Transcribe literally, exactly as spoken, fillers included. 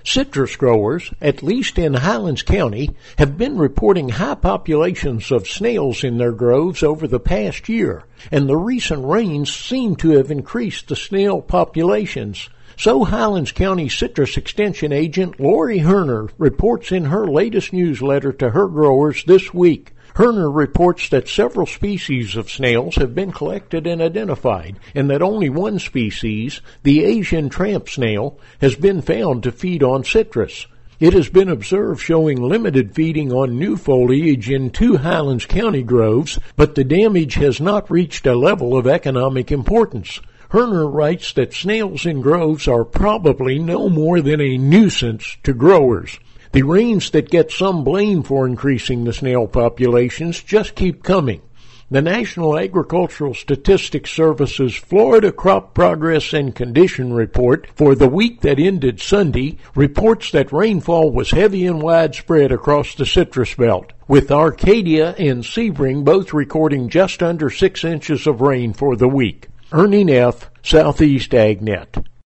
Citrus growers, at least in Highlands County, have been reporting high populations of snails in their groves over the past year, and the recent rains seem to have increased the snail populations. So Highlands County Citrus Extension Agent Lori Herner reports in her latest newsletter to her growers this week. Herner reports that several species of snails have been collected and identified, and that only one species, the Asian tramp snail, has been found to feed on citrus. It has been observed showing limited feeding on new foliage in two Highlands County groves, but the damage has not reached a level of economic importance. Herner writes that snails in groves are probably no more than a nuisance to growers. The rains that get some blame for increasing the snail populations just keep coming. The National Agricultural Statistics Service's Florida Crop Progress and Condition Report for the week that ended Sunday reports that rainfall was heavy and widespread across the citrus belt, with Arcadia and Sebring both recording just under six inches of rain for the week. Ernie Neff, Southeast AgNet.